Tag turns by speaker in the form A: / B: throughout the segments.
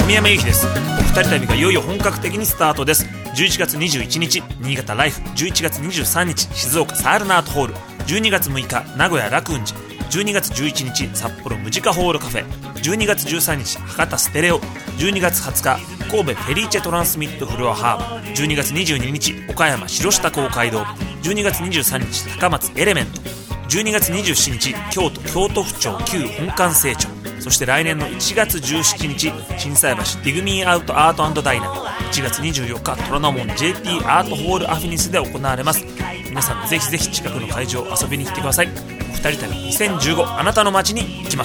A: 小宮山由紀です。お二人旅がいよいよ本格的にスタートです。11月21日新潟ライフ、11月23日静岡サールナートホール、12月6日名古屋楽雲寺、12月11日札幌ムジカホールカフェ、12月13日博多ステレオ、12月20日神戸フェリーチェトランスミットフロアハーブ、12月22日岡山城下公会堂、12月23日高松エレメント、12月27日京都京都府庁旧本館成長、そして来年の1月17日心斎橋ディグミーアウトアートダイナー、1月24日虎ノ門 JT アートホールアフィニスで行われます。皆さんぜひぜひ近くの会場遊びに来てください。お二人旅2015、あなたの街に行きます。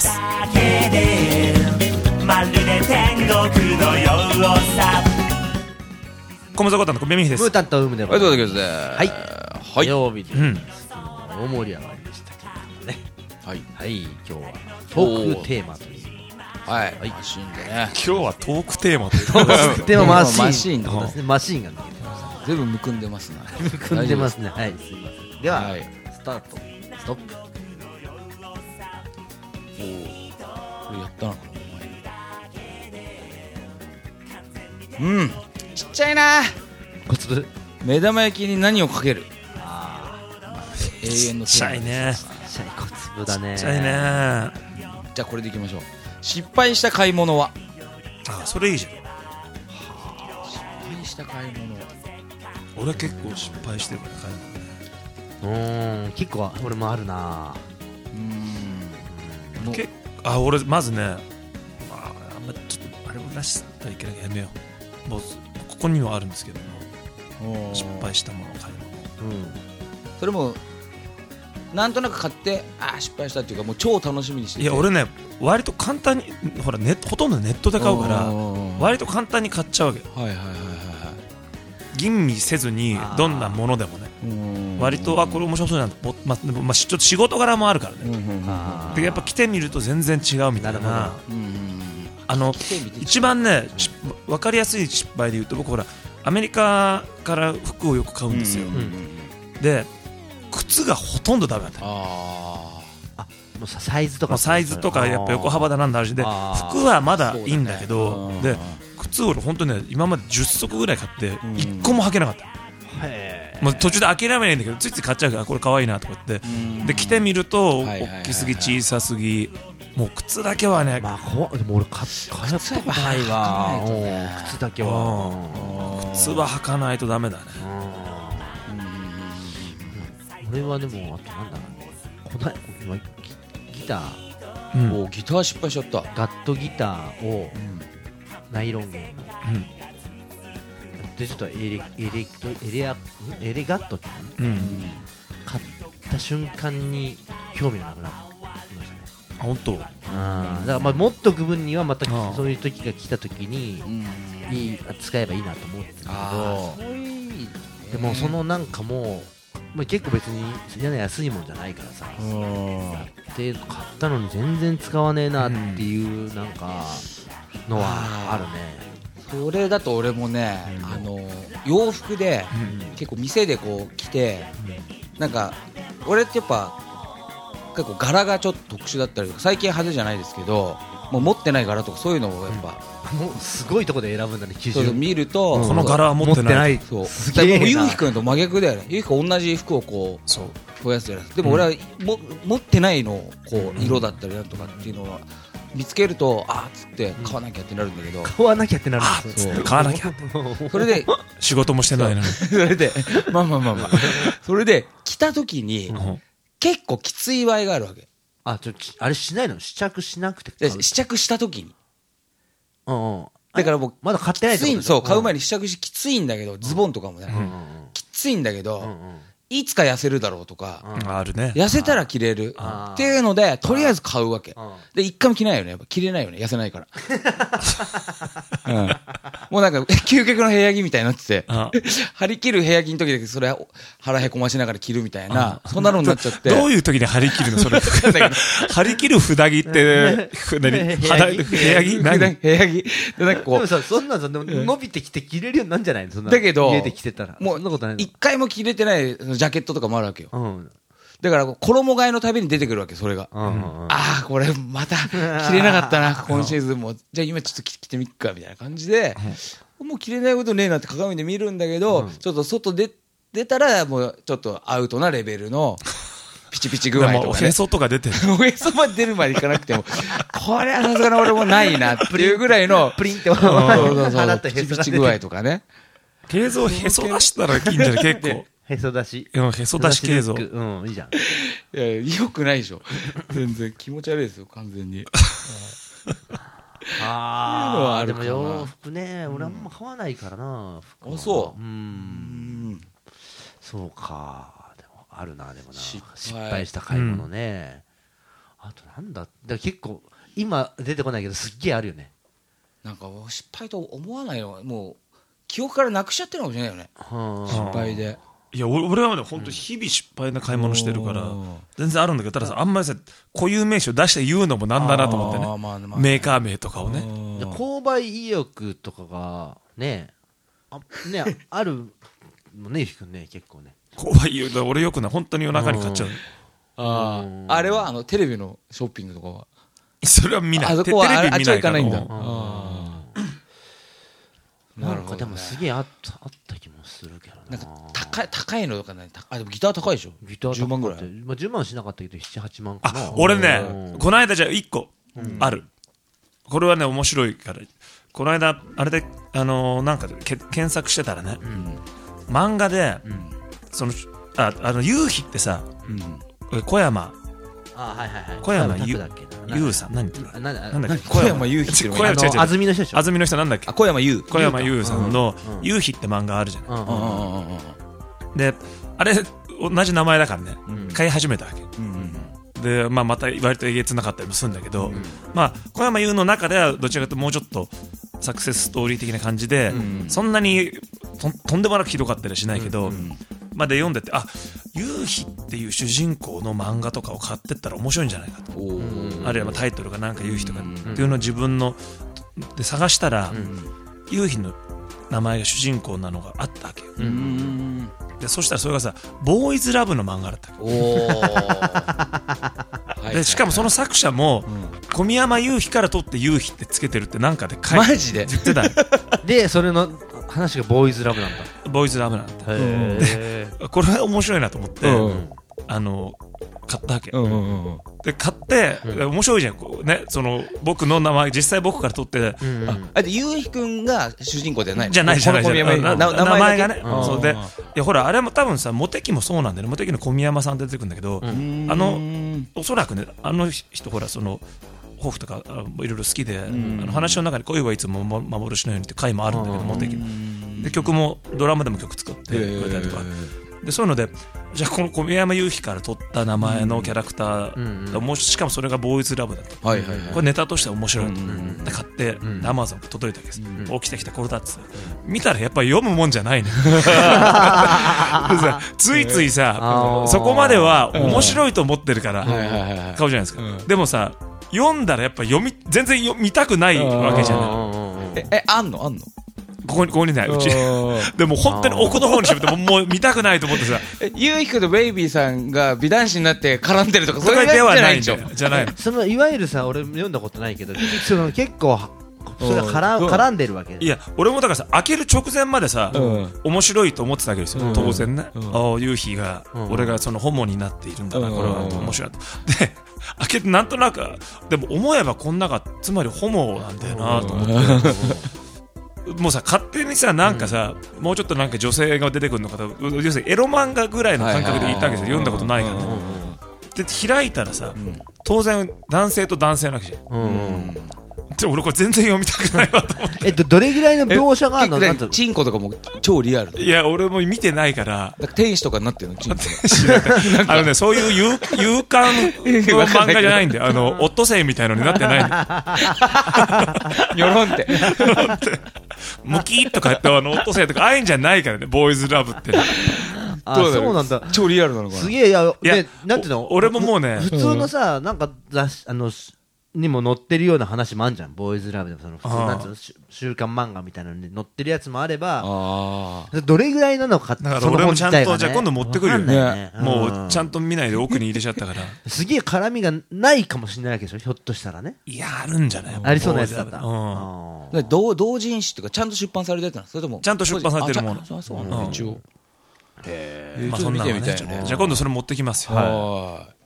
A: まるで天国のようさ。小室コタンの小宮美です。
B: ムータンとウムで
C: はい、どうぞです。
B: はい、火曜日です。大盛り上がりでしたけどね。はい、はい、今日はトークテーマという。
C: はい、マシーンでね。
A: 今日はトークテーマという。
B: トークテーママシーン
C: の
B: ですね。マシーンがね。
C: 全部むくんでますね。
B: むくんでますね。はい、すいません。では、スタート、ストップ。
C: おお、これやったのかな。ちっちゃいな。
B: 小粒。
C: 目玉焼きに何をかける。永遠の
A: ちっちゃいね。
B: ちっちゃい小粒だね。
A: ちっちゃいね。
C: じゃあこれでいきましょう。失敗した買い物は。
A: あ、それいいじゃん。
C: 失敗した買い物。
A: 俺結構失敗してるから買い物。
B: 結構俺もあるな。
A: 俺まずね、あんまちょっとあれも出したらいけないからやめよう。もうここにはあるんですけども、失敗したものを買い物。
C: それもなんとなく買って失敗したっていうか、もう超楽しみにしてて。
A: いや俺ね、割と簡単にほらほとんどネットで買うから割と簡単に買っちゃうわけ。吟味せずにどんなものでもね、割とこれ面白そうなんて、ちょっと仕事柄もあるからね。でやっぱ来てみると全然違うみたいな。一番ね分かりやすい失敗で言うと、僕ほらアメリカから服をよく買うんですよ。で靴がほとんどダメだった。
B: もうサイズとか
A: やっぱ横幅だなんだあるしで、服はまだいいんだけど、で靴を本当ね今まで10足ぐらい買って1個も履けなかった。もう途中で諦めないんだけど、ついつい買っちゃうから、これ可愛いなとか言って、で着てみると大きすぎ小さすぎ、もう靴だけはね、
B: でも俺買ったことないわ。靴だけは
A: 靴は履かないとダメだね。
B: 俺はでもあとなんだろうね、ギター、
C: ギター失敗しちゃった。
B: ガットギターをナイロン弦のでちょっとエレガットって買った瞬間に興味がなくなりましたね。
A: 本当。
B: だから持っとく分にはまたそういう時が来た時に使えばいいなと思ってたけど、でもそのなんかもう結構別に安いもんじゃないからさ、で買ったのに全然使わねえなっていうなんかのはあるね。
C: それだと俺もね、洋服で結構店でこう着て、なんか俺ってやっぱ結構柄がちょっと特殊だったりとか、最近派手じゃないですけど、もう持ってない柄とかそういうのをやっぱ、
B: もうすごいとこで選ぶんだね。基準
C: 見ると
A: この柄は持ってない。
C: そう。でもゆうひくんと真逆だよね。ゆうひくん同じ服をこう増やすじゃない。でも俺は持ってないのをこう色だったりなんとかっていうのは見つけるとつって買わなきゃってなるんだけど、
B: 買わなきゃってなるんですよ。
A: 買わなきゃ。
C: それで
A: 仕事もしてないのに。
C: それでそれで着た時に結構きつい場合があるわけ。
B: あれしないの？試着しなくて。
C: 試着した時に。だから僕
B: まだ買ってないってこと？
C: そう、買う前に試着しきついんだけど、ズボンとかもね、きついんだけど、いつか痩せるだろうとか、
A: あるね。
C: 痩せたら着れるっていうので、とりあえず買うわけ。で、一回も着ないよね。やっぱ着れないよね。痩せないから。もうなんか、究極の部屋着みたいになってて、張り切る部屋着の時だけそれ腹へこましながら着るみたいな、そんなのになっちゃって。
A: どういう時に張り切るのそれ。張り切る札着って、部屋着何？
C: 部屋着。で、なんかこう。
B: そんなの伸びてきて着れるようになんじゃないの？
C: だけど、
B: 家で着てたら。
C: もう、一回も着れてないジャケットとかもあるわけよ。 だから衣替えのたびに出てくるわけ、それが。ああ、これまた着れなかったな、今シーズンも。じゃあ今ちょっと着てみっか、みたいな感じで、もう着れないことねえなって鏡で見るんだけど、ちょっと外出たら、もうちょっとアウトなレベルの、ピチピチ具合とか、ね。お
A: へそとか出てる。
C: おへそまで出るまでいかなくても、これはさすがに俺もないなっていうぐらいの、
B: プリンって
C: 払ったピチピチ具合とかね。
A: 形像へそ出したらいいんじゃない結構。
B: へそ出し。
A: へそ出し形像。
B: いいじゃん。
C: いや、よくないでしょ。全然気持ち悪いですよ、完全に。
B: ああ、でも洋服ね、俺あんま買わないからな。
C: あ、そう。
B: そうか。あるな、でもな。失敗した買い物ね。あとなんだ、結構、今出てこないけど、すっげえあるよね。
C: なんか、失敗と思わないの、もう、記憶からなくしちゃってるのかもしれないよね。失敗で。
A: いや、俺はね、本当日々失敗な買い物してるから、全然あるんだけど、たださ、あんまりさ、固有名詞を出して言うのもなんだなと思ってね。メーカー名とかをね。
B: 購買意欲とかが、ね、あるのね、ゆきくんね、結構ね。
A: 購買意欲、俺よくない、本当に夜中に買っちゃう。
C: あれは、テレビのショッピングとかは
A: それは見ない。
C: あそこはあっちは行かないんだ。
B: なんかでもすげえあった気もするけどな。
C: なんか高いのとかね。でもギター高いでしょ。
B: ギター
C: 10万ぐらい。
B: 10万しなかったけど7、8万かな。
A: 俺ね、この間じゃあ1個ある。これはね、面白いから。この間、あれで、なんか検索してたらね、漫画で、夕日ってさ、小山、小山優さん、なんだっけ、
C: 小山優日って
B: 安住の人でしょ。
A: 安住の人なんだっけ、
C: 小山優
A: さんの夕日って漫画あるじゃん。で、あれ同じ名前だからね、買い始めたわけ。で、また割とえげつなかったりもするんだけど、小山優の中ではどちらかというともうちょっとサクセスストーリー的な感じで、そんなにとんでもなくひどかったりはしないけど、で読んでて、夕日っていう主人公の漫画とかを買ってったら面白いんじゃないかと、あるいはタイトルがなんか夕日とかっていうのを自分ので探したら、夕日の名前が主人公なのがあったわけよ。でそしたらそれがさ、ボーイズラブの漫画だったわけ。でしかもその作者も、小宮山夕日から取って夕日ってつけてるってなんかで書いて、
C: マジで
A: 言ってたよ。
B: でそれの話がボーイズラブなんだ。
A: ボーイズラブなんだ。でこれは面白いなと思って、買ったわけ。で買って面白いじゃん、ね、その僕の名前実際僕から取って、
C: ゆうひくんが主人公じゃないの？
A: じゃない名前がね。そうで、いやほらあれも多分さ、モテキもそうなんだよね。モテキの小宮山さん出てくるんだけど、おそらくね、あの人ほらその抱負とかいろいろ好きで、話の中に恋はいつも幻のようにって回もあるんだけど、モテキで曲もドラマでも曲作ってくれたりとかで、そういうので、じゃあこの小宮山夕日から取った名前のキャラクター、しかもそれがボーイズラブだと、これネタとして面白いとで買ってアマゾンが届いたわけです。起きてきたこれだっつって見たらやっぱり読むもんじゃないね。ついついさ、そこまでは面白いと思ってるから買うじゃないですか。でもさ、読んだらやっぱ全然見たくないわけじゃない。
C: あんの
A: ここにない、うち。でも本当に奥の方にしめてもう見たくないと思ってさ。
C: ゆうひくんとベイビーさんが美男子になって絡んでるとか、そういう
A: ではない
C: んじゃ
A: ないの。
B: そのいわゆるさ、俺読んだことないけど、その結構それ絡んでるわけ。
A: いや、俺もだからさ、開ける直前までさ、面白いと思ってたわけですよ、当然ね。夕日が、俺がそのホモになっているんだな、これは面白いと。で、開けてなんとなく、でも思えばこんながつまりホモなんだよなと思って。もうさ、勝手にさ、なんかさ、もうちょっとなんか女性が出てくるのかと、要するにエロ漫画ぐらいの感覚で言ったわけですよ。読んだことないからね。で開いたらさ、当然男性と男性なわけじゃん。俺これ全然読みたくないわと思って。
B: どれぐらいの描写があるの？
C: チンコとかも超リアル。
A: いや、俺も見てないから。
C: 天使とかになってるの？チンコ
A: そういう勇敢の漫画じゃないんで、オットセイみたいのになってないんで。
C: ニョロンって。
A: ムキーとかやってオットセイとかああいんじゃないからね、ボーイズラブって。
B: そうなんだ。
C: 超リアルなのかな。
B: すげえ、なんていうの？
A: 俺ももうね、
B: 普通のさ、なんかにも載ってるような話もあるじゃん。ボーイズラブでもその普通なんつうの週刊漫画みたいなのに載ってるやつもあれば、どれぐらいなのかって
A: だから俺もちゃんとじゃあ今度持ってくるよ
B: ね。
A: もうちゃんと見ないで奥に入れちゃったから
B: すげえ絡みがないかもしれないわけでしょ、ひょっとしたらね。
A: いやあるんじゃない？
B: ありそうなやつだった。
C: 同人誌っていうかちゃんと出版されてたの？それとも
A: ちゃんと出版されてるもの。
C: そうなんだ、一応。
A: まあそんなのね。じゃあ今度それ持ってきますよ。